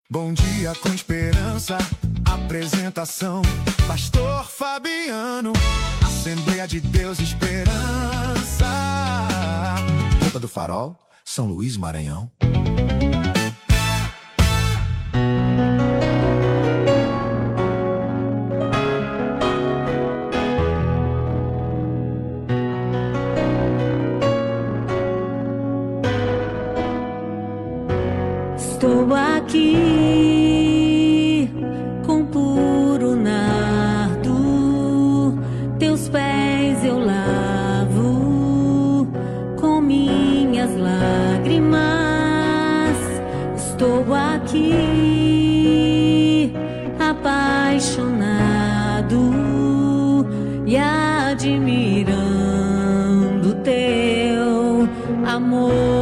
Bom dia com esperança, apresentação, Pastor Fabiano, Assembleia de Deus Esperança. Ponta do Farol, São Luís, Maranhão. Estou aqui com puro nardo, teus pés eu lavo com minhas lágrimas. Estou aqui apaixonado e admirando teu amor.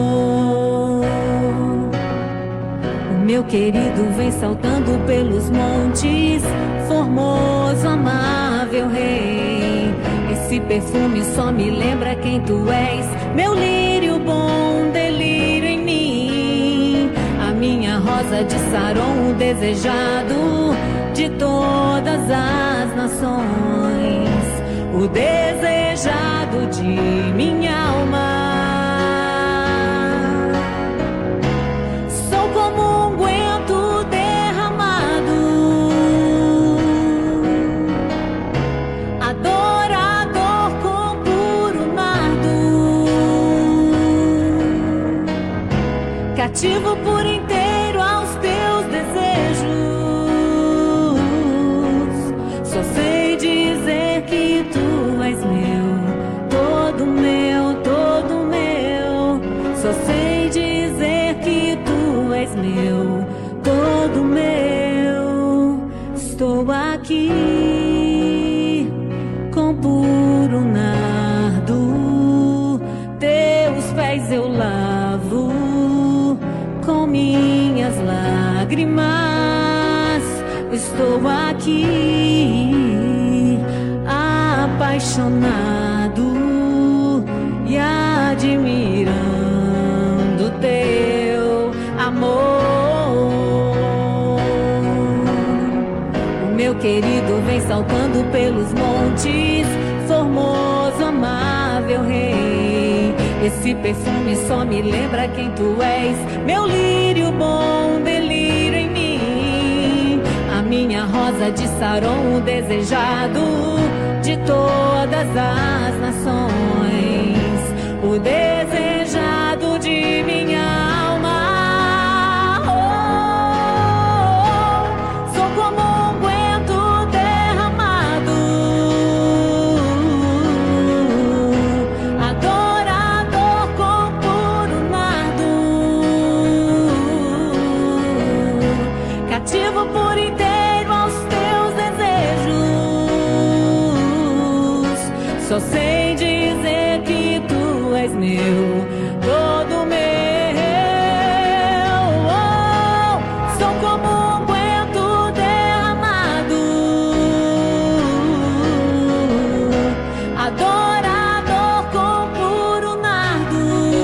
Meu querido vem saltando pelos montes, formoso, amável rei. Esse perfume só me lembra quem tu és, meu lírio bom, delírio em mim. A minha rosa de Saron, o desejado de todas as nações, o desejado de minha alma. Cativo por inteiro aos teus desejos. Só sei dizer que tu és meu, todo meu, todo meu. Só sei dizer que tu és meu, todo meu. Estou aqui com puro nardo, teus pés eu lavo com minhas lágrimas. Estou aqui apaixonado e admirando teu amor. O meu querido vem saltando pelos montes, formoso, amável rei. Esse perfume só me lembra quem tu és, meu lírio bom, delírio em mim. A minha rosa de Saron, o desejado de todas as nações, o desejado de minha alma. Oh, sou como um unguento derramado, cativo por inteiro aos teus desejos. Só sei dizer que tu és meu, todo meu. Oh, sou como um unguento derramado, adorador com puro nardo,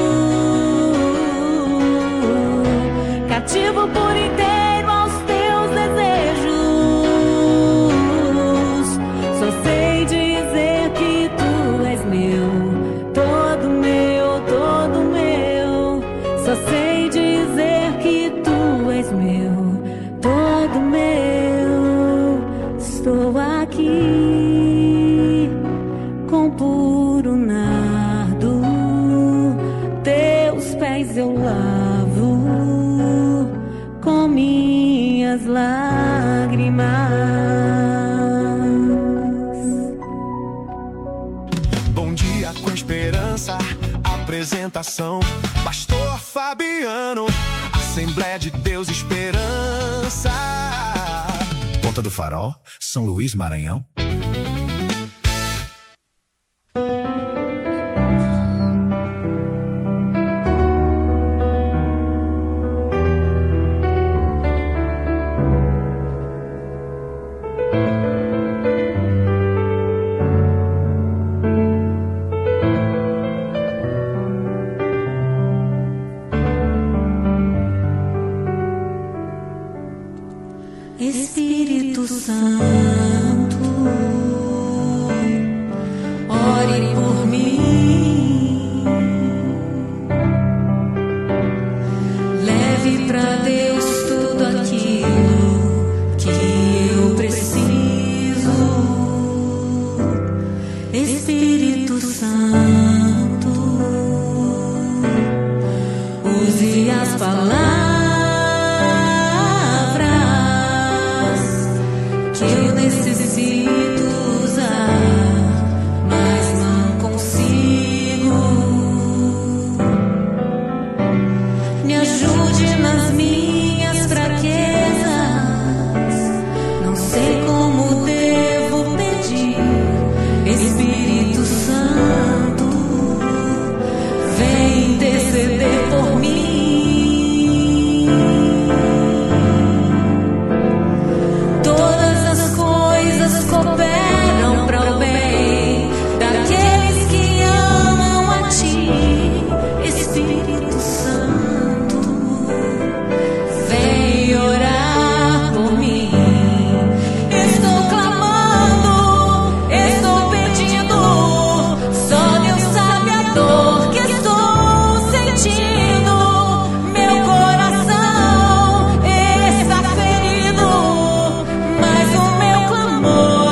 cativo por inteiro aos teus desejos. Só sei dizer que tu és meu, todo meu, todo meu. Só sei dizer que tu és meu, todo meu. Estou aqui com puro nardo, teus pés eu lavo com minhas lágrimas. Bom dia com esperança, apresentação, Pastor Fabiano, Assembleia de Deus Esperança. Ponta do Farol, São Luís, Maranhão. Espírito Santo, ore por mim, leve pra Deus tudo aquilo que eu preciso. Espírito Santo, use as palavras que eu necessito usar, mas não consigo. Me ajude nas minhas fraquezas, não sei como devo pedir. Espírito Santo, vem interceder por mim. Cooperam para o bem daqueles que amam a Ti. Espírito Santo, vem orar por mim. Estou clamando, estou pedindo, só Deus sabe a dor que estou sentindo. Meu coração está ferido, mas o meu clamor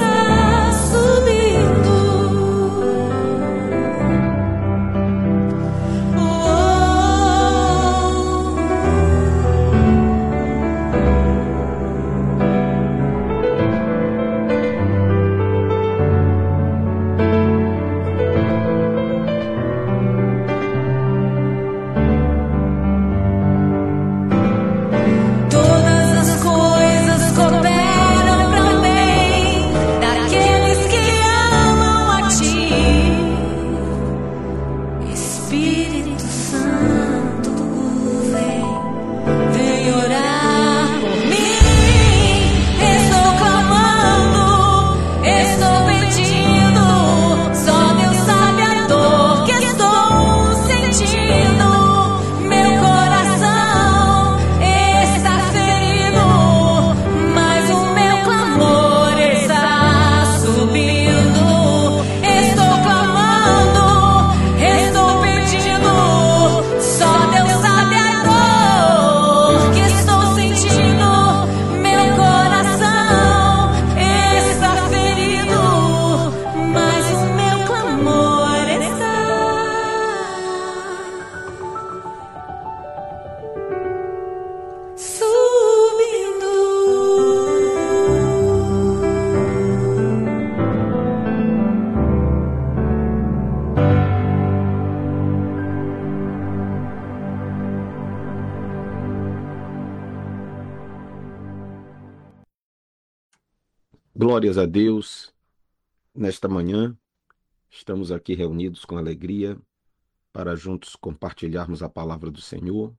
Glórias a Deus, nesta manhã estamos aqui reunidos com alegria para juntos compartilharmos a palavra do Senhor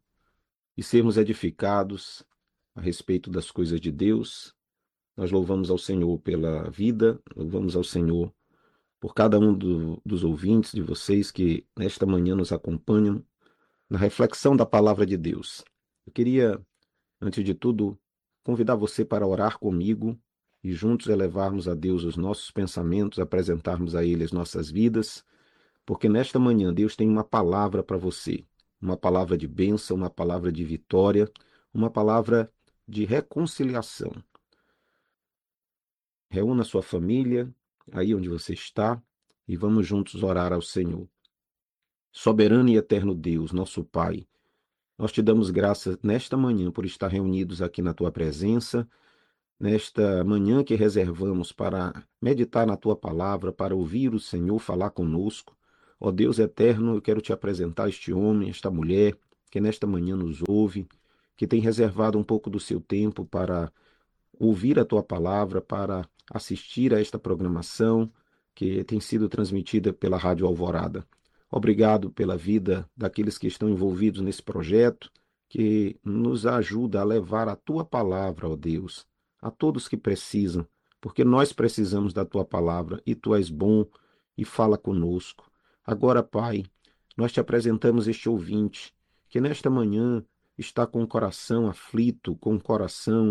e sermos edificados a respeito das coisas de Deus. Nós louvamos ao Senhor pela vida, louvamos ao Senhor por cada um dos ouvintes de vocês que nesta manhã nos acompanham na reflexão da palavra de Deus. Eu queria, antes de tudo, convidar você para orar comigo e juntos elevarmos a Deus os nossos pensamentos, apresentarmos a Ele as nossas vidas, porque nesta manhã Deus tem uma palavra para você, uma palavra de bênção, uma palavra de vitória, uma palavra de reconciliação. Reúna sua família aí onde você está e vamos juntos orar ao Senhor. Soberano e eterno Deus, nosso Pai, nós te damos graças nesta manhã por estar reunidos aqui na tua presença, nesta manhã que reservamos para meditar na tua palavra, para ouvir o Senhor falar conosco. Ó Deus eterno, eu quero te apresentar este homem, esta mulher, que nesta manhã nos ouve, que tem reservado um pouco do seu tempo para ouvir a tua palavra, para assistir a esta programação que tem sido transmitida pela Rádio Alvorada. Obrigado pela vida daqueles que estão envolvidos nesse projeto, que nos ajuda a levar a tua palavra, ó Deus, a todos que precisam, porque nós precisamos da tua palavra e tu és bom e fala conosco. Agora, Pai, nós te apresentamos este ouvinte que nesta manhã está com o coração aflito, com o coração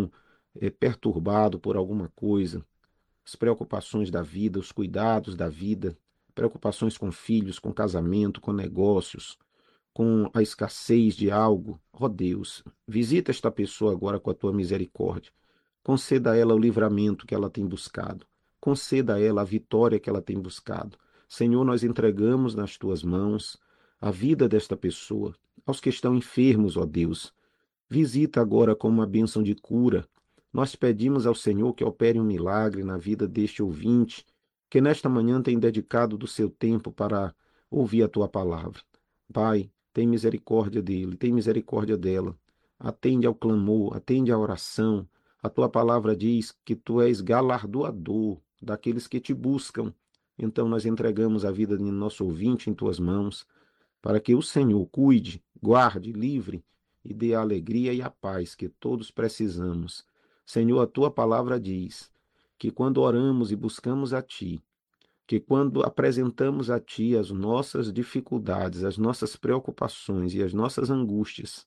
perturbado por alguma coisa, as preocupações da vida, os cuidados da vida, preocupações com filhos, com casamento, com negócios, com a escassez de algo, ó Deus, visita esta pessoa agora com a tua misericórdia. Conceda a ela o livramento que ela tem buscado. Conceda a ela a vitória que ela tem buscado. Senhor, nós entregamos nas tuas mãos a vida desta pessoa, aos que estão enfermos, ó Deus. Visita agora com uma bênção de cura. Nós pedimos ao Senhor que opere um milagre na vida deste ouvinte, que nesta manhã tem dedicado do seu tempo para ouvir a tua palavra. Pai, tem misericórdia dele, tem misericórdia dela. Atende ao clamor, atende à oração. A tua palavra diz que tu és galardoador daqueles que te buscam. Então nós entregamos a vida de nosso ouvinte em tuas mãos, para que o Senhor cuide, guarde, livre e dê a alegria e a paz que todos precisamos. Senhor, a tua palavra diz que quando oramos e buscamos a ti, que quando apresentamos a ti as nossas dificuldades, as nossas preocupações e as nossas angústias,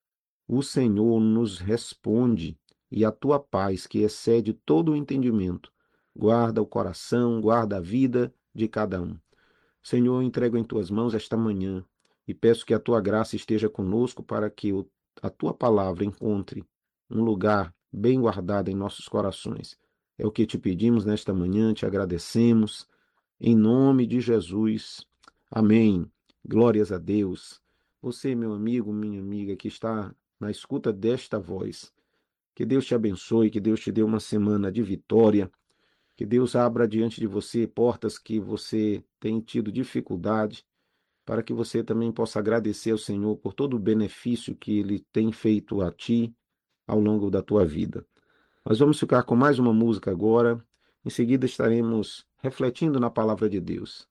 o Senhor nos responde, e a tua paz, que excede todo o entendimento, guarda o coração, guarda a vida de cada um. Senhor, eu entrego em tuas mãos esta manhã e peço que a tua graça esteja conosco para que a tua palavra encontre um lugar bem guardado em nossos corações. É o que te pedimos nesta manhã, te agradecemos, em nome de Jesus. Amém. Glórias a Deus. Você, meu amigo, minha amiga, que está na escuta desta voz, que Deus te abençoe, que Deus te dê uma semana de vitória, que Deus abra diante de você portas que você tem tido dificuldade, para que você também possa agradecer ao Senhor por todo o benefício que Ele tem feito a ti ao longo da tua vida. Nós vamos ficar com mais uma música agora, em seguida estaremos refletindo na palavra de Deus.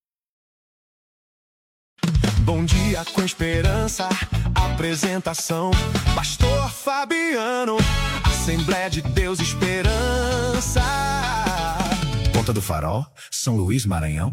Bom dia com esperança, apresentação, Pastor Fabiano, Assembleia de Deus Esperança. Ponta do Farol, São Luís, Maranhão.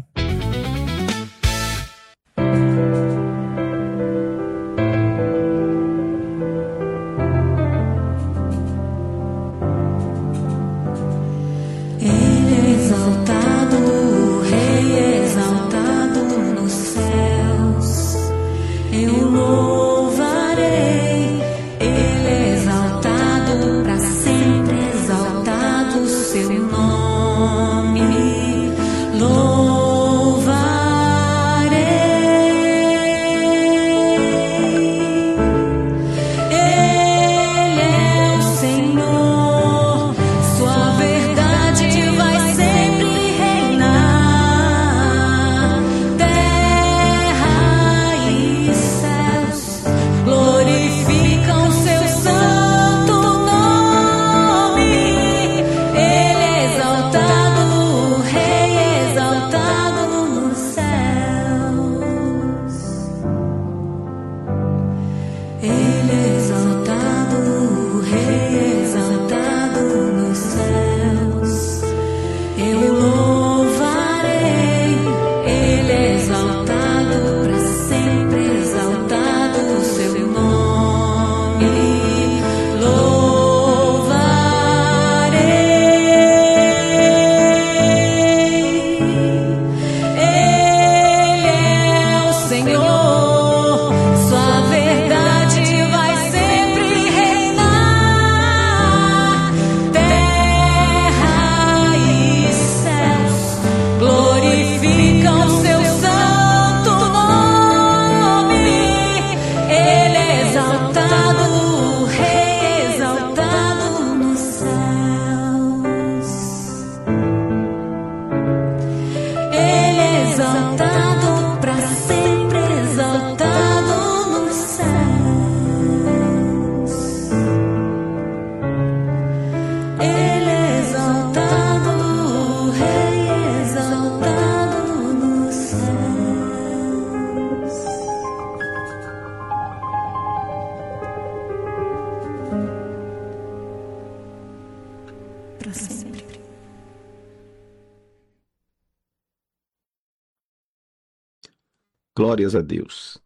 Glórias a Deus.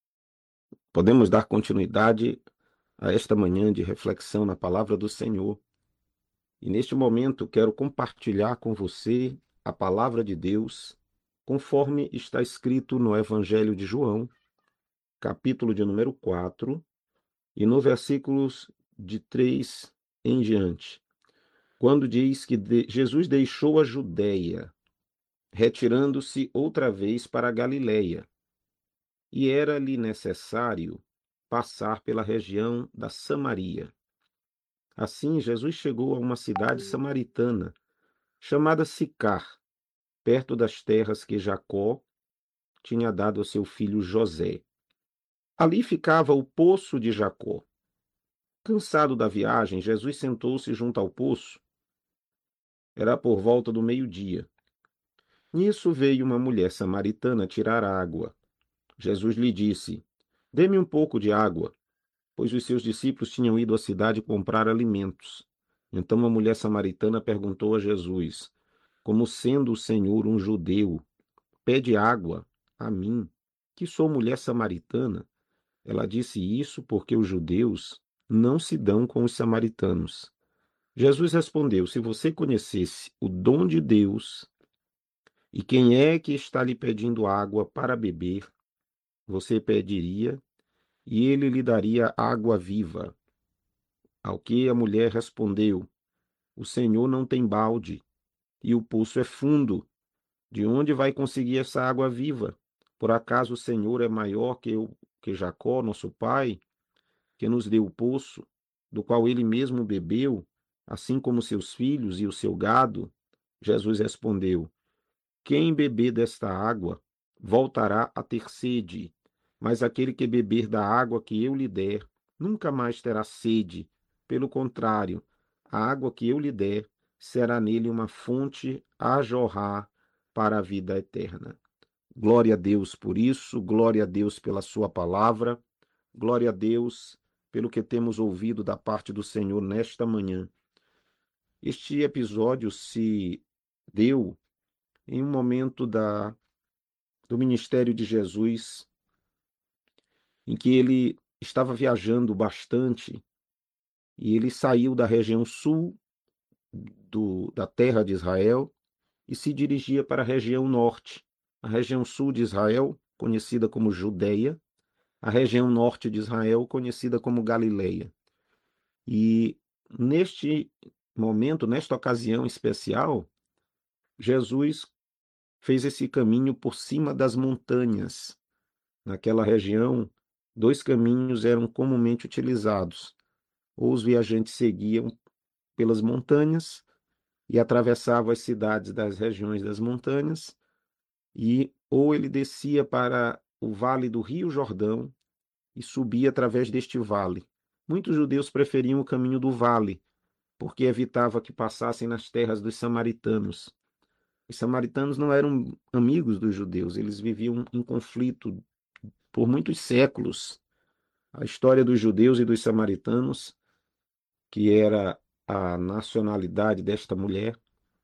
Podemos dar continuidade a esta manhã de reflexão na palavra do Senhor. E neste momento quero compartilhar com você a palavra de Deus, conforme está escrito no Evangelho de João, capítulo de número 4, e no versículos de 3 em diante, quando diz que Jesus deixou a Judéia, retirando-se outra vez para a Galiléia, e era-lhe necessário passar pela região da Samaria. Assim, Jesus chegou a uma cidade samaritana, chamada Sicar, perto das terras que Jacó tinha dado a seu filho José. Ali ficava o poço de Jacó. Cansado da viagem, Jesus sentou-se junto ao poço. Era por volta do meio-dia. Nisso veio uma mulher samaritana tirar água. Jesus lhe disse: Dê-me um pouco de água, pois os seus discípulos tinham ido à cidade comprar alimentos. Então a mulher samaritana perguntou a Jesus: Como sendo o Senhor um judeu, pede água a mim, que sou mulher samaritana? Ela disse isso porque os judeus não se dão com os samaritanos. Jesus respondeu: Se você conhecesse o dom de Deus e quem é que está lhe pedindo água para beber, você pediria e ele lhe daria água viva. Ao que a mulher respondeu: O Senhor não tem balde e o poço é fundo. De onde vai conseguir essa água viva? Por acaso o Senhor é maior que Jacó, nosso pai, que nos deu o poço, do qual ele mesmo bebeu, assim como seus filhos e o seu gado? Jesus respondeu: Quem beber desta água voltará a ter sede, mas aquele que beber da água que eu lhe der nunca mais terá sede. Pelo contrário, a água que eu lhe der será nele uma fonte a jorrar para a vida eterna. Glória a Deus por isso, glória a Deus pela sua palavra, glória a Deus pelo que temos ouvido da parte do Senhor nesta manhã. Este episódio se deu em um momento do ministério de Jesus, em que ele estava viajando bastante e ele saiu da região sul da terra de Israel e se dirigia para a região norte. A região sul de Israel, conhecida como Judeia, a região norte de Israel, conhecida como Galileia. E neste momento, nesta ocasião especial, Jesus fez esse caminho por cima das montanhas. Naquela região, dois caminhos eram comumente utilizados. Ou os viajantes seguiam pelas montanhas e atravessavam as cidades das regiões das montanhas, ou ele descia para o vale do Rio Jordão e subia através deste vale. Muitos judeus preferiam o caminho do vale, porque evitava que passassem nas terras dos samaritanos. Os samaritanos não eram amigos dos judeus, eles viviam em conflito por muitos séculos. A história dos judeus e dos samaritanos, que era a nacionalidade desta mulher,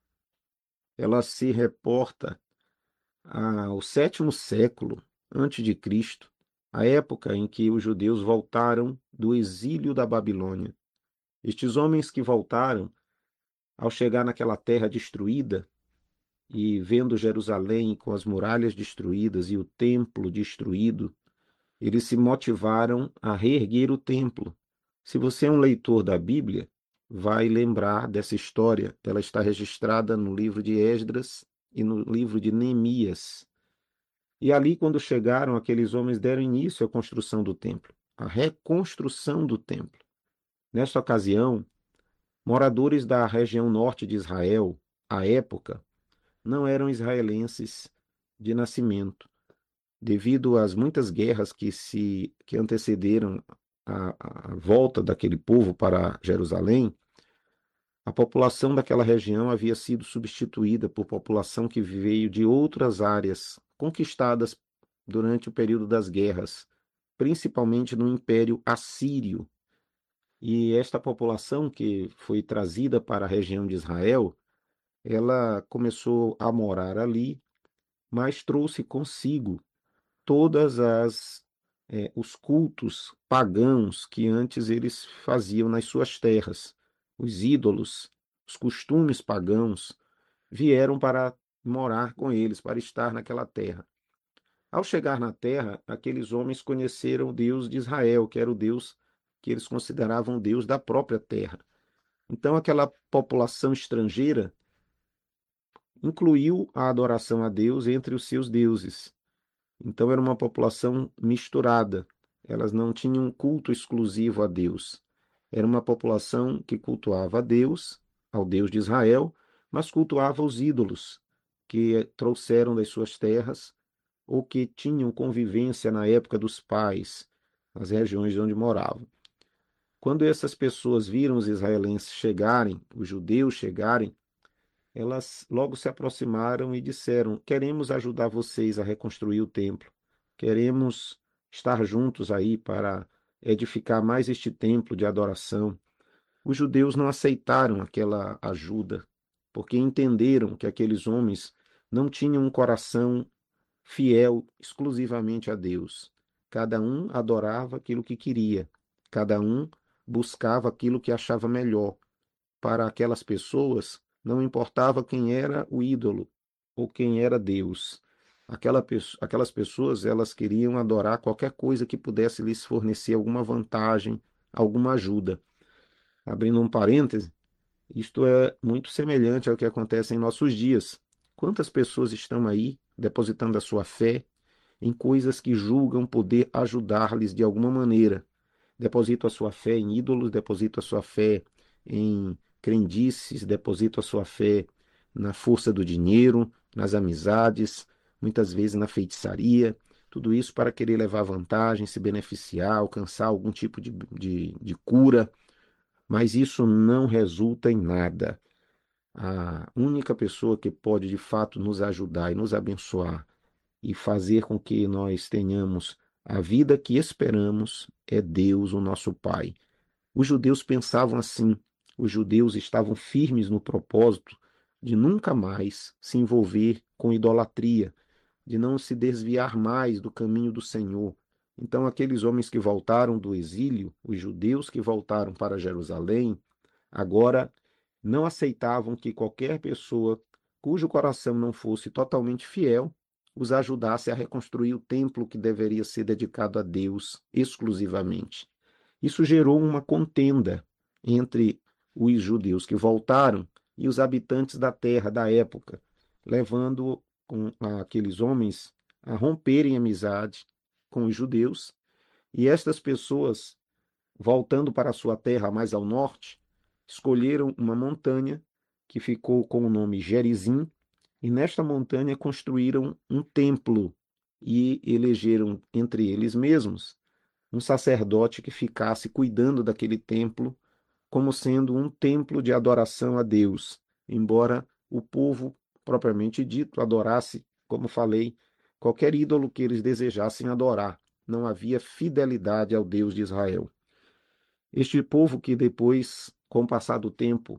ela se reporta ao sétimo século antes de Cristo, a época em que os judeus voltaram do exílio da Babilônia. Estes homens que voltaram, ao chegar naquela terra destruída e vendo Jerusalém com as muralhas destruídas e o templo destruído, eles se motivaram a reerguer o templo. Se você é um leitor da Bíblia, vai lembrar dessa história. Ela está registrada no livro de Esdras e no livro de Neemias. E ali, quando chegaram, aqueles homens deram início à construção do templo, à reconstrução do templo. Nesta ocasião, moradores da região norte de Israel, à época, não eram israelenses de nascimento. Devido às muitas guerras que antecederam a volta daquele povo para Jerusalém, a população daquela região havia sido substituída por população que veio de outras áreas conquistadas durante o período das guerras, principalmente no Império Assírio. E esta população que foi trazida para a região de Israel, ela começou a morar ali, mas trouxe consigo todas os cultos pagãos que antes eles faziam nas suas terras, os ídolos os costumes pagãos, vieram para morar com eles, para estar naquela terra. Ao chegar na terra, aqueles homens conheceram o Deus de Israel, que era o Deus que eles consideravam Deus da própria terra. Então, aquela população estrangeira incluiu a adoração a Deus entre os seus deuses. Então, era uma população misturada. Elas não tinham um culto exclusivo a Deus. Era uma população que cultuava a Deus, ao Deus de Israel, mas cultuava os ídolos que trouxeram das suas terras ou que tinham convivência na época dos pais, nas regiões onde moravam. Quando essas pessoas viram os israelenses chegarem, os judeus chegarem, elas logo se aproximaram e disseram: queremos ajudar vocês a reconstruir o templo, queremos estar juntos aí para edificar mais este templo de adoração. Os judeus não aceitaram aquela ajuda, porque entenderam que aqueles homens não tinham um coração fiel exclusivamente a Deus. Cada um adorava aquilo que queria, cada um buscava aquilo que achava melhor. Para aquelas pessoas, não importava quem era o ídolo ou quem era Deus. Aquelas pessoas, elas queriam adorar qualquer coisa que pudesse lhes fornecer alguma vantagem, alguma ajuda. Abrindo um parêntese, isto é muito semelhante ao que acontece em nossos dias. Quantas pessoas estão aí depositando a sua fé em coisas que julgam poder ajudar-lhes de alguma maneira? Depositam a sua fé em ídolos, depositam a sua fé em crendices, depositam a sua fé na força do dinheiro, nas amizades, muitas vezes na feitiçaria. Tudo isso para querer levar vantagem, se beneficiar, alcançar algum tipo de cura. Mas isso não resulta em nada. A única pessoa que pode de fato nos ajudar e nos abençoar e fazer com que nós tenhamos a vida que esperamos é Deus, o nosso Pai. Os judeus pensavam assim, os judeus estavam firmes no propósito de nunca mais se envolver com idolatria, de não se desviar mais do caminho do Senhor. Então, aqueles homens que voltaram do exílio, os judeus que voltaram para Jerusalém, agora não aceitavam que qualquer pessoa cujo coração não fosse totalmente fiel os ajudasse a reconstruir o templo que deveria ser dedicado a Deus exclusivamente. Isso gerou uma contenda entre os judeus que voltaram e os habitantes da terra da época, levando aqueles homens a romperem amizade com os judeus, e estas pessoas, voltando para a sua terra mais ao norte, escolheram uma montanha que ficou com o nome Gerizim, e nesta montanha construíram um templo e elegeram entre eles mesmos um sacerdote que ficasse cuidando daquele templo como sendo um templo de adoração a Deus, embora o povo, propriamente dito, adorasse, como falei, qualquer ídolo que eles desejassem adorar. Não havia fidelidade ao Deus de Israel. Este povo que depois, com o passar do tempo,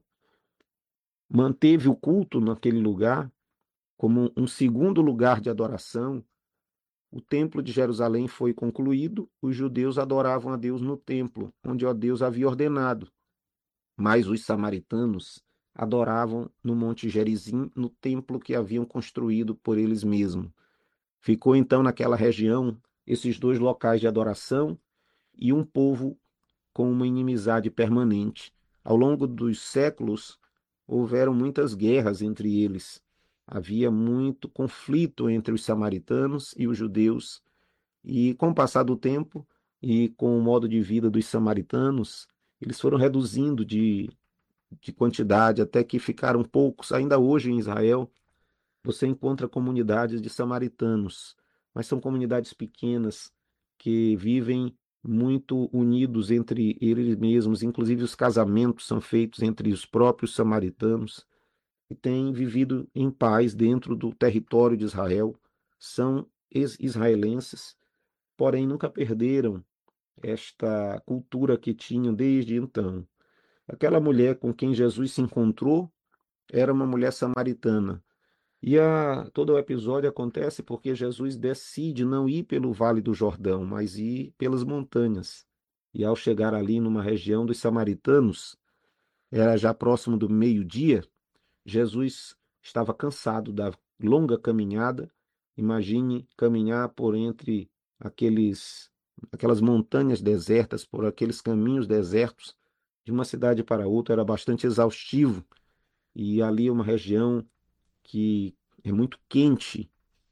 manteve o culto naquele lugar como um segundo lugar de adoração. O templo de Jerusalém foi concluído, os judeus adoravam a Deus no templo, onde o Deus havia ordenado. Mas os samaritanos adoravam no Monte Gerizim, no templo que haviam construído por eles mesmos. Ficou então naquela região esses dois locais de adoração e um povo com uma inimizade permanente. Ao longo dos séculos, houveram muitas guerras entre eles. Havia muito conflito entre os samaritanos e os judeus. E com o passar do tempo e com o modo de vida dos samaritanos, eles foram reduzindo de quantidade até que ficaram poucos. Ainda hoje em Israel, você encontra comunidades de samaritanos, mas são comunidades pequenas que vivem muito unidos entre eles mesmos. Inclusive os casamentos são feitos entre os próprios samaritanos e têm vivido em paz dentro do território de Israel. São israelenses, porém nunca perderam esta cultura que tinham desde então. Aquela mulher com quem Jesus se encontrou era uma mulher samaritana. E todo o episódio acontece porque Jesus decide não ir pelo Vale do Jordão, mas ir pelas montanhas. E ao chegar ali numa região dos samaritanos, era já próximo do meio-dia. Jesus estava cansado da longa caminhada. Imagine caminhar por entre aquelas montanhas desertas, por aqueles caminhos desertos, de uma cidade para outra, era bastante exaustivo. E ali é uma região que é muito quente.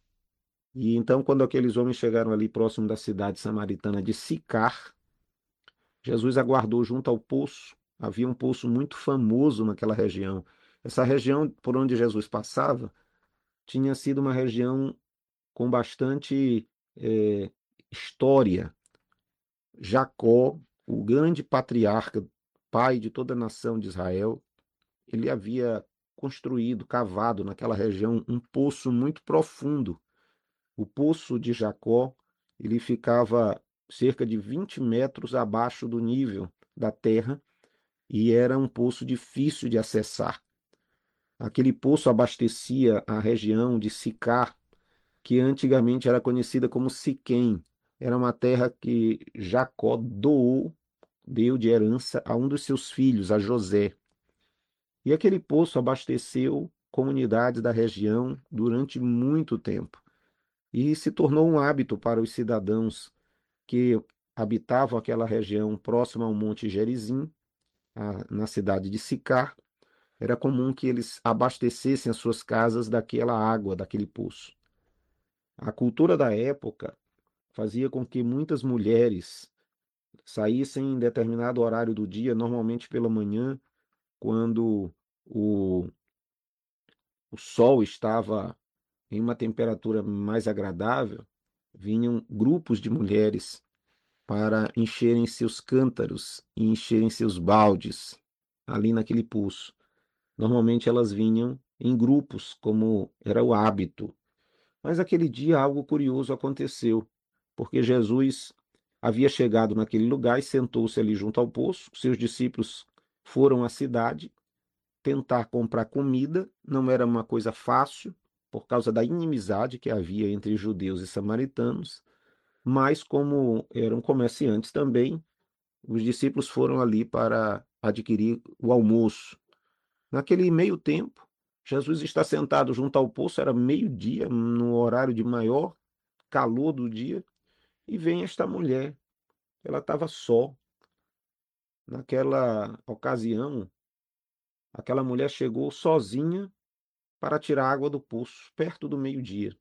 E então, quando aqueles homens chegaram ali próximo da cidade samaritana de Sicar, Jesus aguardou junto ao poço. Havia um poço muito famoso naquela região. Essa região por onde Jesus passava tinha sido uma região com bastante história. Jacó, o grande patriarca, pai de toda a nação de Israel, ele havia construído, cavado naquela região um poço muito profundo. O poço de Jacó, ele ficava cerca de 20 metros abaixo do nível da terra e era um poço difícil de acessar. Aquele poço abastecia a região de Sicar, que antigamente era conhecida como Siquém. Era uma terra que Jacó deu de herança a um dos seus filhos, a José. E aquele poço abasteceu comunidades da região durante muito tempo. E se tornou um hábito para os cidadãos que habitavam aquela região próxima ao Monte Gerizim, na cidade de Sicar. Era comum que eles abastecessem as suas casas daquela água, daquele poço. A cultura da época fazia com que muitas mulheres saíssem em determinado horário do dia, normalmente pela manhã, quando o, o sol estava em uma temperatura mais agradável, vinham grupos de mulheres para encherem seus cântaros e encherem seus baldes ali naquele poço. Normalmente elas vinham em grupos, como era o hábito. Mas aquele dia algo curioso aconteceu, porque Jesus havia chegado naquele lugar e sentou-se ali junto ao poço. Seus discípulos foram à cidade tentar comprar comida, não era uma coisa fácil, por causa da inimizade que havia entre judeus e samaritanos, mas como eram comerciantes também, os discípulos foram ali para adquirir o almoço. Naquele meio tempo, Jesus está sentado junto ao poço, era meio-dia, no horário de maior calor do dia, e vem esta mulher. Ela estava só. Naquela ocasião, aquela mulher chegou sozinha para tirar água do poço, perto do meio-dia.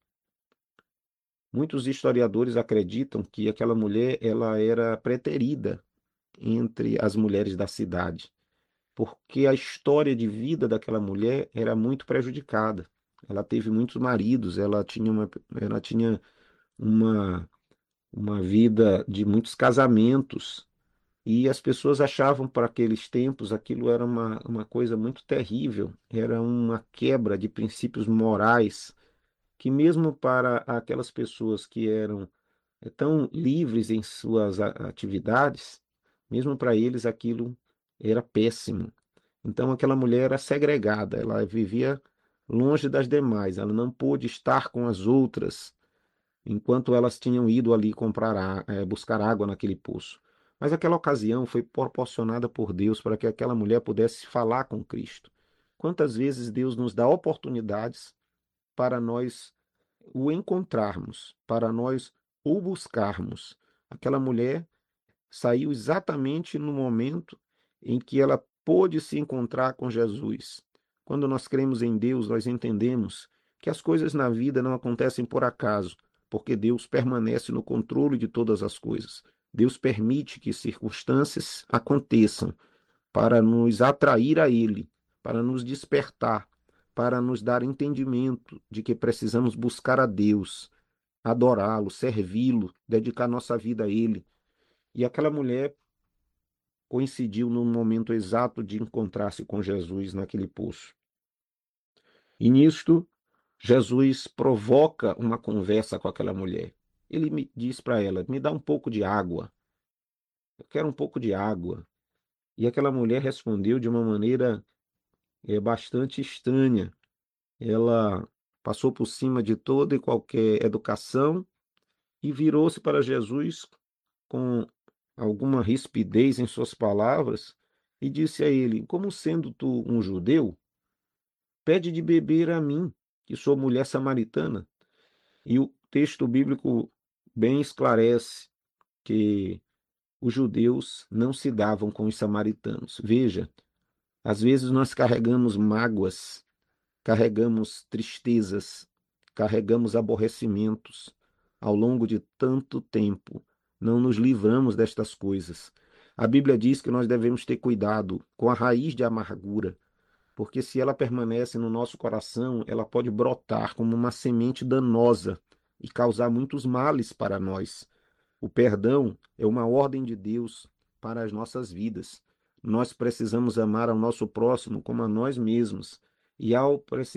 Muitos historiadores acreditam que aquela mulher ela era preterida entre as mulheres da cidade, porque a história de vida daquela mulher era muito prejudicada. Ela teve muitos maridos, ela tinha uma, uma vida de muitos casamentos, e as pessoas achavam para aqueles tempos aquilo era uma coisa muito terrível, era uma quebra de princípios morais, que mesmo para aquelas pessoas que eram tão livres em suas atividades, mesmo para eles aquilo era péssimo. Então aquela mulher era segregada, ela vivia longe das demais, ela não pôde estar com as outras enquanto elas tinham ido ali buscar água naquele poço. Mas aquela ocasião foi proporcionada por Deus para que aquela mulher pudesse falar com Cristo. Quantas vezes Deus nos dá oportunidades para nós o encontrarmos, para nós o buscarmos? Aquela mulher saiu exatamente no momento em que ela pôde se encontrar com Jesus. Quando nós cremos em Deus, nós entendemos que as coisas na vida não acontecem por acaso, porque Deus permanece no controle de todas as coisas. Deus permite que circunstâncias aconteçam para nos atrair a Ele, para nos despertar, para nos dar entendimento de que precisamos buscar a Deus, adorá-lo, servi-lo, dedicar nossa vida a Ele. E aquela mulher coincidiu no momento exato de encontrar-se com Jesus naquele poço. E nisto, Jesus provoca uma conversa com aquela mulher. Ele me diz para ela: me dá um pouco de água. Eu quero um pouco de água. E aquela mulher respondeu de uma maneira bastante estranha. Ela passou por cima de toda e qualquer educação e virou-se para Jesus com alguma rispidez em suas palavras e disse a ele: como sendo tu um judeu, pede de beber a mim, que sou mulher samaritana. E o texto bíblico bem esclarece que os judeus não se davam com os samaritanos. Veja, às vezes nós carregamos mágoas, carregamos tristezas, carregamos aborrecimentos ao longo de tanto tempo. Não nos livramos destas coisas. A Bíblia diz que nós devemos ter cuidado com a raiz de amargura, porque se ela permanece no nosso coração, ela pode brotar como uma semente danosa e causar muitos males para nós. O perdão é uma ordem de Deus para as nossas vidas. Nós precisamos amar ao nosso próximo como a nós mesmos. E ao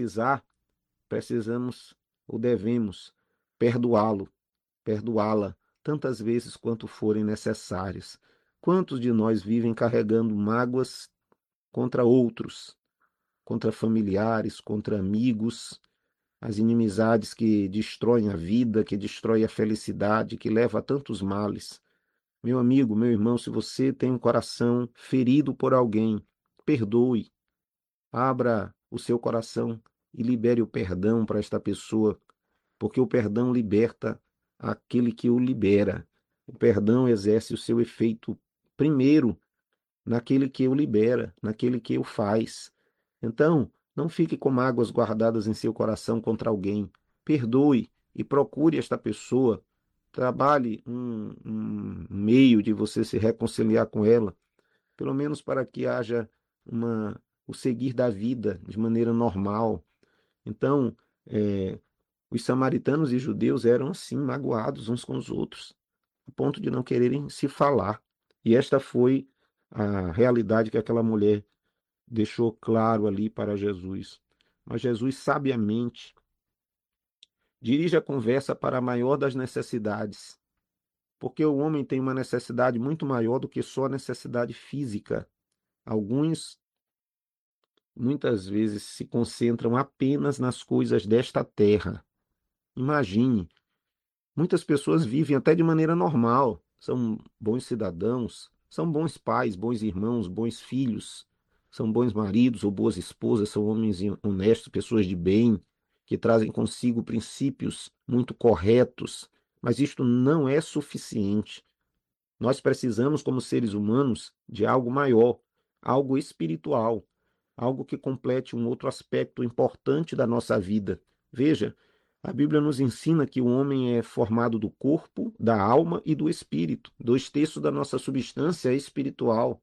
precisamos ou devemos perdoá-lo, perdoá-la tantas vezes quanto forem necessárias. Quantos de nós vivem carregando mágoas contra outros, contra familiares, contra amigos, as inimizades que destroem a vida, que destroem a felicidade, que levam a tantos males. Meu amigo, meu irmão, se você tem um coração ferido por alguém, perdoe, abra o seu coração e libere o perdão para esta pessoa, porque o perdão liberta aquele que o libera. O perdão exerce o seu efeito primeiro naquele que o libera, naquele que o faz. Então, não fique com mágoas guardadas em seu coração contra alguém. Perdoe e procure esta pessoa. Trabalhe um meio de você se reconciliar com ela, pelo menos para que haja o seguir da vida de maneira normal. Então, os samaritanos e judeus eram assim, magoados uns com os outros, a ponto de não quererem se falar. E esta foi a realidade que aquela mulher deixou claro ali para Jesus. Mas Jesus, sabiamente, dirige a conversa para a maior das necessidades, porque o homem tem uma necessidade muito maior do que só a necessidade física. Alguns, muitas vezes, se concentram apenas nas coisas desta terra. Imagine, muitas pessoas vivem até de maneira normal, são bons cidadãos, são bons pais, bons irmãos, bons filhos, são bons maridos ou boas esposas, são homens honestos, pessoas de bem, que trazem consigo princípios muito corretos, mas isto não é suficiente. Nós precisamos, como seres humanos, de algo maior, algo espiritual, algo que complete um outro aspecto importante da nossa vida. Veja, a Bíblia nos ensina que o homem é formado do corpo, da alma e do espírito. 2/3 da nossa substância é espiritual.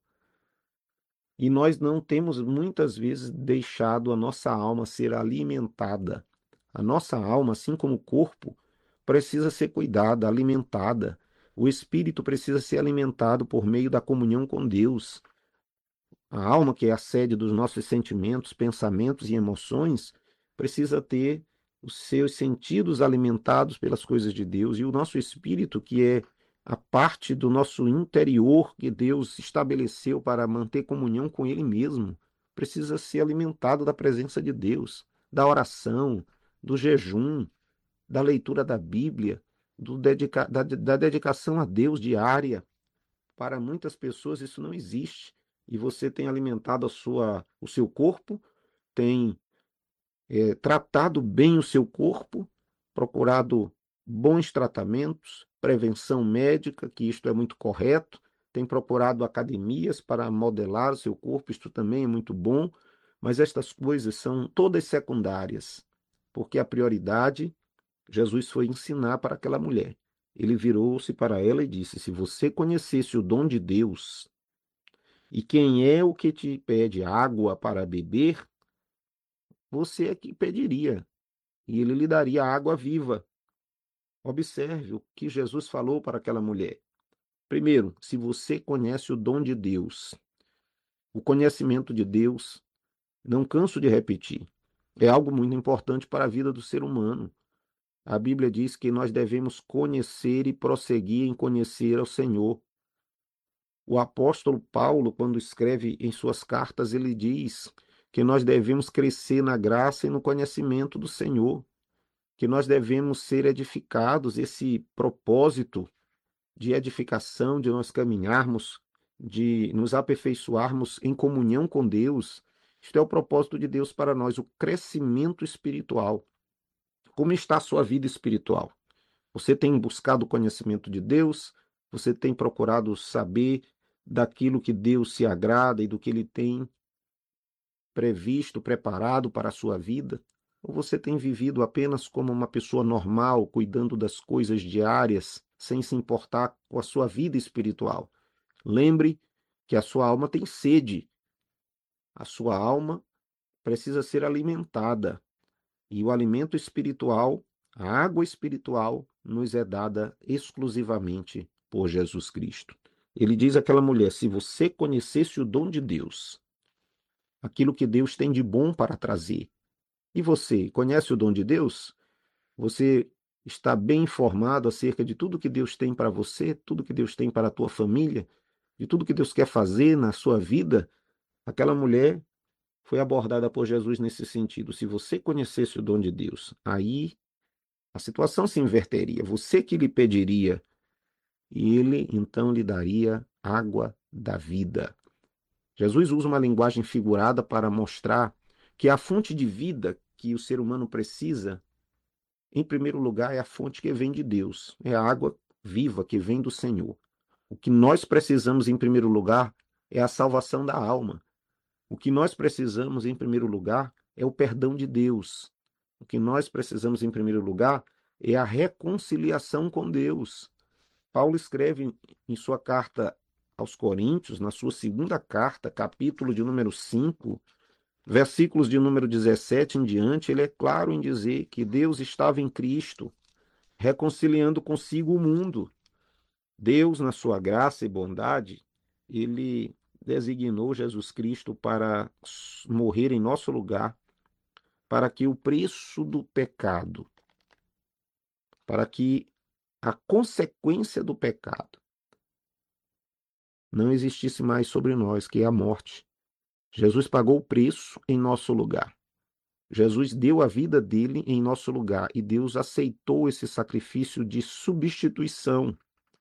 E nós não temos, muitas vezes, deixado a nossa alma ser alimentada. A nossa alma, assim como o corpo, precisa ser cuidada, alimentada. O espírito precisa ser alimentado por meio da comunhão com Deus. A alma, que é a sede dos nossos sentimentos, pensamentos e emoções, precisa ter os seus sentidos alimentados pelas coisas de Deus. E o nosso espírito, que é a parte do nosso interior que Deus estabeleceu para manter comunhão com Ele mesmo, precisa ser alimentado da presença de Deus, da oração, do jejum, da leitura da Bíblia, da dedicação a Deus diária. Para muitas pessoas isso não existe. E você tem alimentado o seu corpo, tem tratado bem o seu corpo, procurado bons tratamentos, prevenção médica, que isto é muito correto, tem procurado academias para modelar o seu corpo, isto também é muito bom, mas estas coisas são todas secundárias, porque a prioridade, Jesus foi ensinar para aquela mulher. Ele virou-se para ela e disse: se você conhecesse o dom de Deus, e quem é o que te pede água para beber, você é que pediria, e ele lhe daria água viva. Observe o que Jesus falou para aquela mulher. Primeiro, se você conhece o dom de Deus, o conhecimento de Deus, não canso de repetir, é algo muito importante para a vida do ser humano. A Bíblia diz que nós devemos conhecer e prosseguir em conhecer ao Senhor. O apóstolo Paulo, quando escreve em suas cartas, ele diz que nós devemos crescer na graça e no conhecimento do Senhor, que nós devemos ser edificados. Esse propósito de edificação, de nós caminharmos de nos aperfeiçoarmos em comunhão com Deus. Isto é o propósito de Deus para nós, o crescimento espiritual. Como está a sua vida espiritual? Você tem buscado o conhecimento de Deus? Você tem procurado saber daquilo que Deus se agrada e do que Ele tem previsto, preparado para a sua vida? Ou você tem vivido apenas como uma pessoa normal, cuidando das coisas diárias, sem se importar com a sua vida espiritual? Lembre que a sua alma tem sede. A sua alma precisa ser alimentada. E o alimento espiritual, a água espiritual, nos é dada exclusivamente por Jesus Cristo. Ele diz àquela mulher: se você conhecesse o dom de Deus, aquilo que Deus tem de bom para trazer, e você conhece o dom de Deus? Você está bem informado acerca de tudo que Deus tem para você, tudo que Deus tem para a tua família, de tudo que Deus quer fazer na sua vida? Aquela mulher foi abordada por Jesus nesse sentido. Se você conhecesse o dom de Deus, aí a situação se inverteria. Você que lhe pediria, e ele então lhe daria água da vida. Jesus usa uma linguagem figurada para mostrar que a fonte de vida que o ser humano precisa, em primeiro lugar, é a fonte que vem de Deus. É a água viva que vem do Senhor. O que nós precisamos, em primeiro lugar, é a salvação da alma. O que nós precisamos, em primeiro lugar, é o perdão de Deus. O que nós precisamos, em primeiro lugar, é a reconciliação com Deus. Paulo escreve em sua carta aos Coríntios, na sua segunda carta, capítulo de número 5, versículos de número 17 em diante, ele é claro em dizer que Deus estava em Cristo, reconciliando consigo o mundo. Deus, na sua graça e bondade, ele designou Jesus Cristo para morrer em nosso lugar, para que o preço do pecado, para que a consequência do pecado não existisse mais sobre nós, que é a morte. Jesus pagou o preço em nosso lugar. Jesus deu a vida dele em nosso lugar e Deus aceitou esse sacrifício de substituição.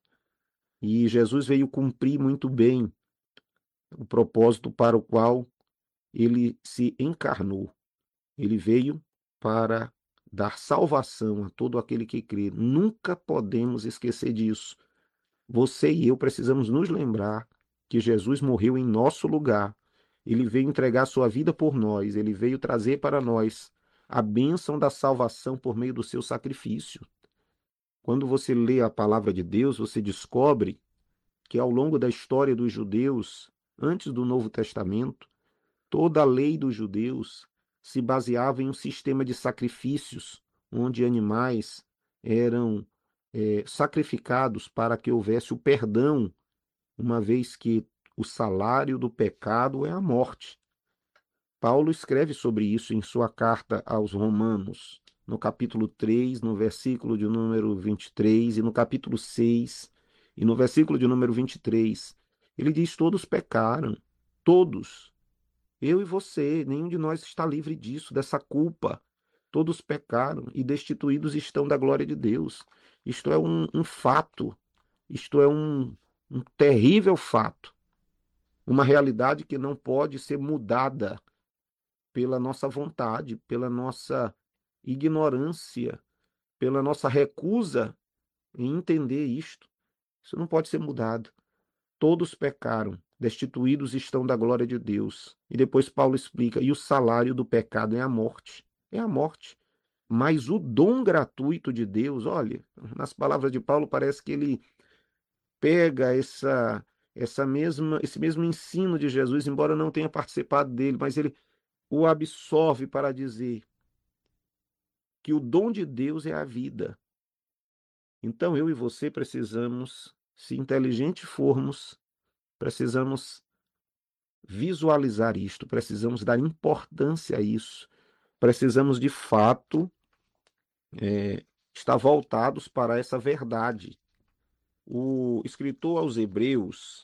E Jesus veio cumprir muito bem o propósito para o qual ele se encarnou. Ele veio para dar salvação a todo aquele que crê. Nunca podemos esquecer disso. Você e eu precisamos nos lembrar que Jesus morreu em nosso lugar. Ele veio entregar sua vida por nós. Ele veio trazer para nós a bênção da salvação por meio do seu sacrifício. Quando você lê a palavra de Deus, você descobre que ao longo da história dos judeus, antes do Novo Testamento, toda a lei dos judeus se baseava em um sistema de sacrifícios, onde animais eram sacrificados para que houvesse o perdão, uma vez que o salário do pecado é a morte. Paulo escreve sobre isso em sua carta aos Romanos, no capítulo 3, no versículo de número 23, e no capítulo 6, e no versículo de número 23. Ele diz: todos pecaram, todos. Eu e você, nenhum de nós está livre disso, dessa culpa. Todos pecaram e destituídos estão da glória de Deus. Isto é um fato, isto é um terrível fato, uma realidade que não pode ser mudada pela nossa vontade, pela nossa ignorância, pela nossa recusa em entender isto. Isso não pode ser mudado. Todos pecaram, destituídos estão da glória de Deus. E depois Paulo explica: e o salário do pecado é a morte. É a morte. Mas o dom gratuito de Deus, olha, nas palavras de Paulo, parece que ele pega esse mesmo ensino de Jesus, embora não tenha participado dele, mas ele o absorve para dizer que o dom de Deus é a vida. Então eu e você precisamos, se inteligente formos, precisamos visualizar isto, precisamos dar importância a isso, precisamos de fato estar voltados para essa verdade. O escritor aos Hebreus,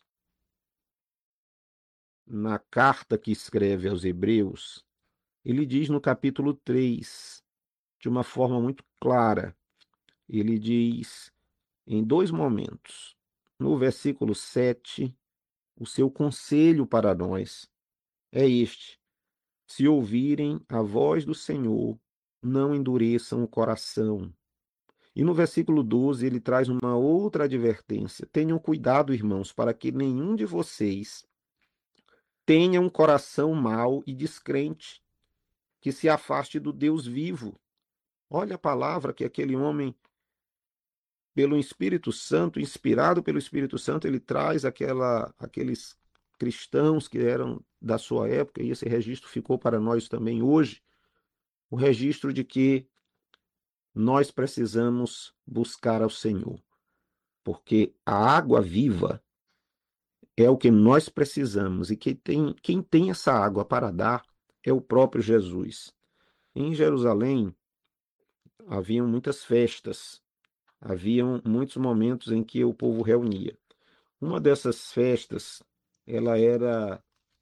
na carta que escreve aos Hebreus, ele diz no capítulo 3, de uma forma muito clara, ele diz em dois momentos, no versículo 7 o seu conselho para nós é este: se ouvirem a voz do Senhor, não endureçam o coração. E no versículo 12 ele traz uma outra advertência: tenham cuidado, irmãos, para que nenhum de vocês tenha um coração mau e descrente, que se afaste do Deus vivo. Olha a palavra que aquele homem, pelo Espírito Santo, inspirado pelo Espírito Santo, ele traz aqueles cristãos que eram da sua época, e esse registro ficou para nós também hoje, o registro de que nós precisamos buscar ao Senhor, porque a água viva é o que nós precisamos, e quem tem essa água para dar é o próprio Jesus. Em Jerusalém, haviam muitas festas, haviam muitos momentos em que o povo reunia. Uma dessas festas, ela era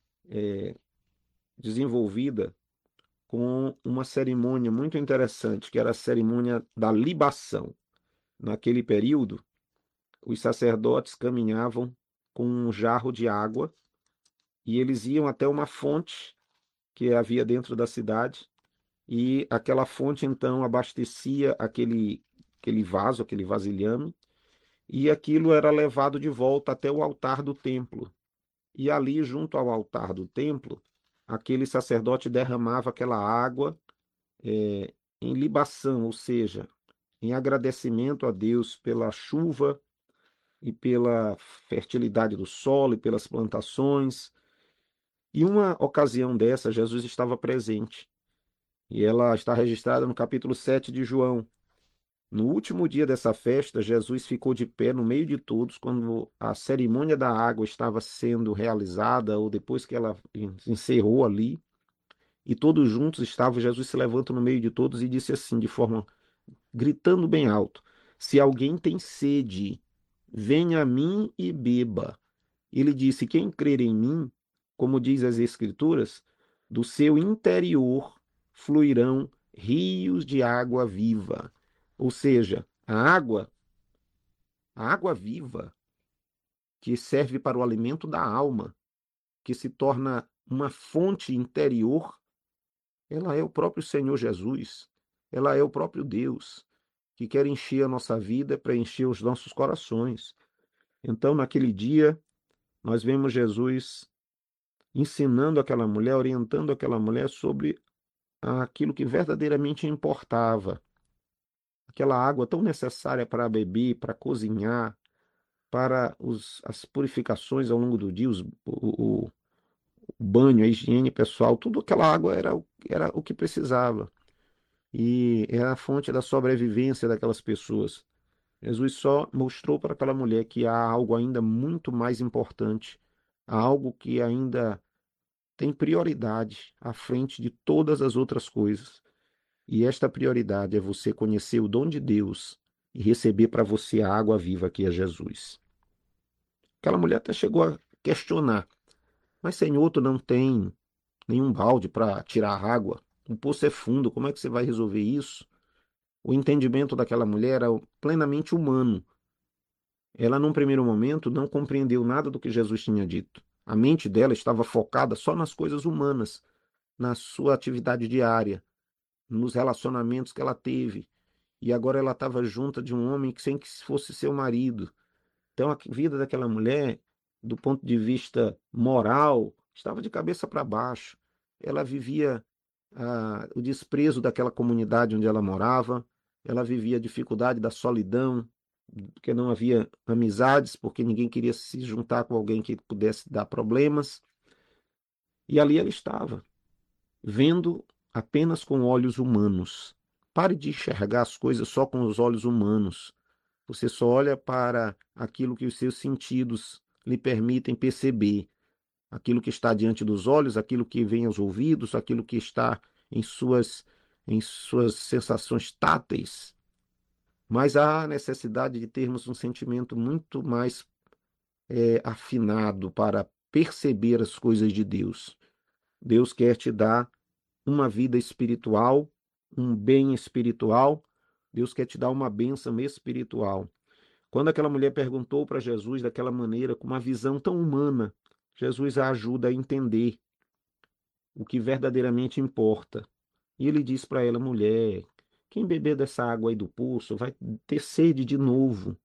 desenvolvida com uma cerimônia muito interessante, que era a cerimônia da libação. Naquele período, os sacerdotes caminhavam com um jarro de água e eles iam até uma fonte que havia dentro da cidade, e aquela fonte então abastecia aquele vaso, aquele vasilhame, e aquilo era levado de volta até o altar do templo. E ali, junto ao altar do templo, aquele sacerdote derramava aquela água em libação, ou seja, em agradecimento a Deus pela chuva e pela fertilidade do solo e pelas plantações. E uma ocasião dessa, Jesus estava presente. E ela está registrada no capítulo 7 de João. No último dia dessa festa, Jesus ficou de pé no meio de todos, quando a cerimônia da água estava sendo realizada, ou depois que ela encerrou ali, e todos juntos estavam. Jesus se levanta no meio de todos e disse assim, de forma, gritando bem alto: se alguém tem sede, venha a mim e beba. Ele disse: quem crer em mim, como diz as Escrituras, do seu interior fluirão rios de água viva. Ou seja, a água viva, que serve para o alimento da alma, que se torna uma fonte interior, ela é o próprio Senhor Jesus, ela é o próprio Deus, que quer encher a nossa vida, preencher os nossos corações. Então, naquele dia, nós vemos Jesus ensinando aquela mulher, orientando aquela mulher sobre aquilo que verdadeiramente importava. Aquela água tão necessária para beber, para cozinhar, para as purificações ao longo do dia, o banho, a higiene pessoal, tudo aquela água era o que precisava. E era a fonte da sobrevivência daquelas pessoas. Jesus só mostrou para aquela mulher que há algo ainda muito mais importante, há algo que ainda tem prioridade à frente de todas as outras coisas. E esta prioridade é você conhecer o dom de Deus e receber para você a água viva que é Jesus. Aquela mulher até chegou a questionar: mas Senhor, tu não tem nenhum balde para tirar a água? O poço é fundo, como é que você vai resolver isso? O entendimento daquela mulher era plenamente humano. Ela, num primeiro momento, não compreendeu nada do que Jesus tinha dito. A mente dela estava focada só nas coisas humanas, na sua atividade diária, nos relacionamentos que ela teve. E agora ela estava junto de um homem que sem que fosse seu marido. Então a vida daquela mulher, do ponto de vista moral, estava de cabeça para baixo. Ela vivia o desprezo daquela comunidade onde ela morava, ela vivia a dificuldade da solidão, porque não havia amizades, porque ninguém queria se juntar com alguém que pudesse dar problemas. E ali ela estava, vendo apenas com olhos humanos. Pare de enxergar as coisas só com os olhos humanos. Você só olha para aquilo que os seus sentidos lhe permitem perceber. Aquilo que está diante dos olhos, aquilo que vem aos ouvidos, aquilo que está em suas sensações táteis. Mas há necessidade de termos um sentimento muito mais afinado para perceber as coisas de Deus. Deus quer te dar uma vida espiritual, um bem espiritual. Deus quer te dar uma bênção espiritual. Quando aquela mulher perguntou para Jesus daquela maneira, com uma visão tão humana, Jesus a ajuda a entender o que verdadeiramente importa. E ele diz para ela: mulher, quem beber dessa água aí do poço vai ter sede de novo.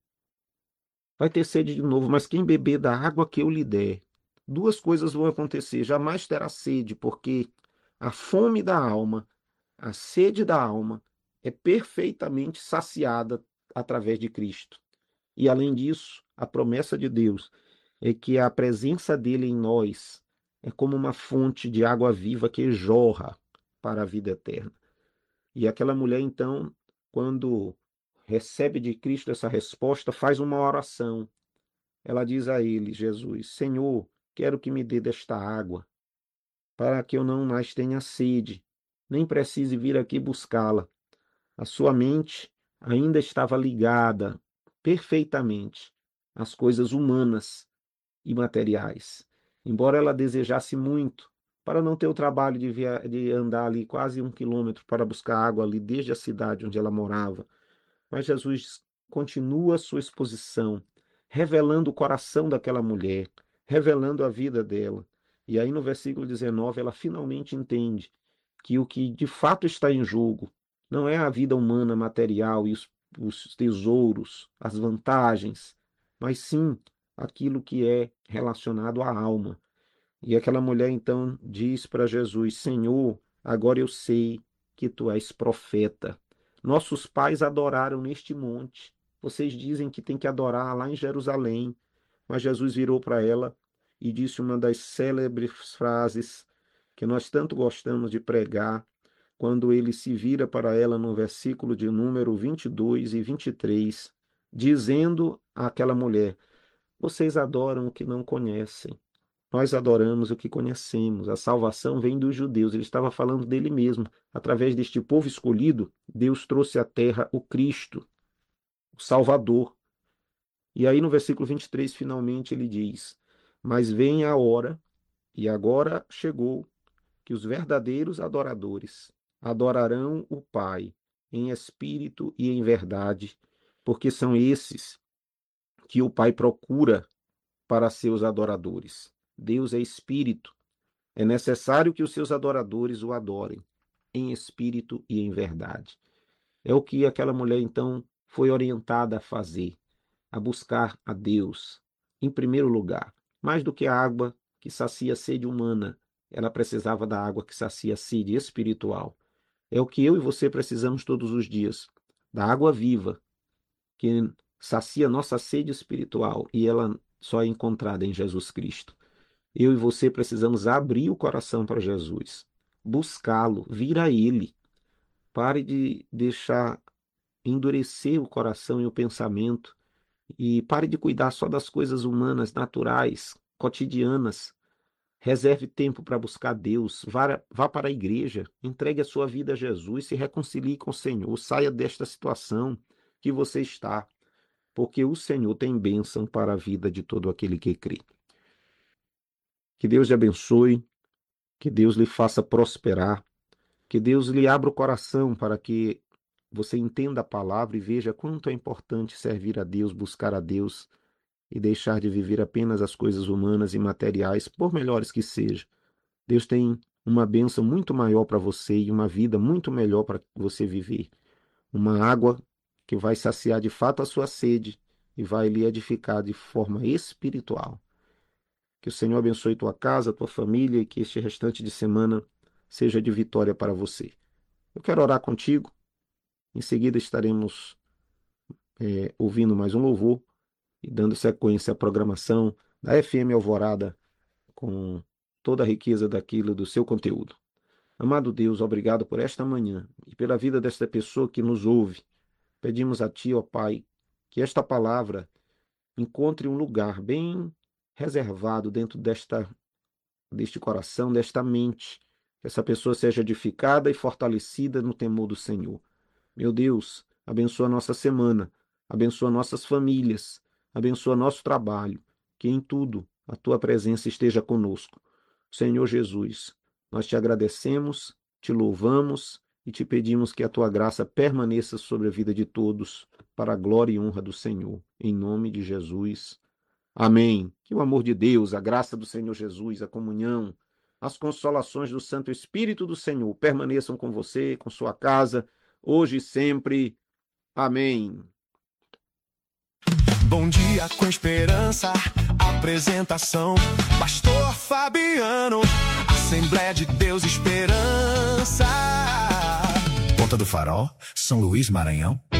Vai ter sede de novo, mas quem beber da água que eu lhe der, duas coisas vão acontecer. Jamais terá sede, porque a fome da alma, a sede da alma, é perfeitamente saciada através de Cristo. E além disso, a promessa de Deus é que a presença dele em nós é como uma fonte de água viva que jorra para a vida eterna. E aquela mulher, então, quando recebe de Cristo essa resposta, faz uma oração. Ela diz a ele, Jesus: Senhor, quero que me dê desta água, para que eu não mais tenha sede, nem precise vir aqui buscá-la. A sua mente ainda estava ligada perfeitamente às coisas humanas e materiais. Embora ela desejasse muito, para não ter o trabalho de andar ali quase 1 quilômetro para buscar água ali desde a cidade onde ela morava, mas Jesus continua a sua exposição, revelando o coração daquela mulher, revelando a vida dela. E aí no versículo 19 ela finalmente entende que o que de fato está em jogo não é a vida humana material e os tesouros, as vantagens, mas sim aquilo que é relacionado à alma. E aquela mulher então diz para Jesus: Senhor, agora eu sei que tu és profeta. Nossos pais adoraram neste monte. Vocês dizem que tem que adorar lá em Jerusalém. Mas Jesus virou para ela e disse uma das célebres frases que nós tanto gostamos de pregar, quando ele se vira para ela no versículo de número 22 e 23, dizendo àquela mulher: Vocês adoram o que não conhecem. Nós adoramos o que conhecemos. A salvação vem dos judeus. Ele estava falando dele mesmo. Através deste povo escolhido, Deus trouxe à terra o Cristo, o Salvador. E aí no versículo 23, finalmente, ele diz: Mas vem a hora, e agora chegou, que os verdadeiros adoradores adorarão o Pai em espírito e em verdade, porque são esses que o Pai procura para seus adoradores. Deus é espírito. É necessário que os seus adoradores o adorem em espírito e em verdade. É o que aquela mulher então foi orientada a fazer, a buscar a Deus em primeiro lugar. Mais do que a água que sacia a sede humana, ela precisava da água que sacia a sede espiritual. É o que eu e você precisamos todos os dias, da água viva, que sacia nossa sede espiritual, e ela só é encontrada em Jesus Cristo. Eu e você precisamos abrir o coração para Jesus, buscá-lo, vir a Ele. Pare de deixar endurecer o coração e o pensamento, e pare de cuidar só das coisas humanas, naturais, cotidianas. Reserve tempo para buscar Deus, vá para a igreja, entregue a sua vida a Jesus, se reconcilie com o Senhor, saia desta situação que você está, porque o Senhor tem bênção para a vida de todo aquele que crê. Que Deus lhe abençoe, que Deus lhe faça prosperar, que Deus lhe abra o coração para que você entenda a palavra e veja quanto é importante servir a Deus, buscar a Deus e deixar de viver apenas as coisas humanas e materiais, por melhores que sejam. Deus tem uma bênção muito maior para você e uma vida muito melhor para você viver. Uma água que vai saciar de fato a sua sede e vai lhe edificar de forma espiritual. Que o Senhor abençoe tua casa, tua família e que este restante de semana seja de vitória para você. Eu quero orar contigo. Em seguida estaremos ouvindo mais um louvor e dando sequência à programação da FM Alvorada com toda a riqueza daquilo do seu conteúdo. Amado Deus, obrigado por esta manhã e pela vida desta pessoa que nos ouve. Pedimos a Ti, ó Pai, que esta palavra encontre um lugar bem reservado dentro deste coração, desta mente. Que essa pessoa seja edificada e fortalecida no temor do Senhor. Meu Deus, abençoa a nossa semana, abençoa nossas famílias, abençoa nosso trabalho, que em tudo a Tua presença esteja conosco. Senhor Jesus, nós te agradecemos, te louvamos e te pedimos que a Tua graça permaneça sobre a vida de todos, para a glória e honra do Senhor. Em nome de Jesus. Amém. Que o amor de Deus, a graça do Senhor Jesus, a comunhão, as consolações do Santo Espírito do Senhor permaneçam com você, com sua casa, hoje e sempre. Amém. Bom dia com esperança, apresentação, Pastor Fabiano, Assembleia de Deus Esperança. Ponta do Farol, São Luís, Maranhão.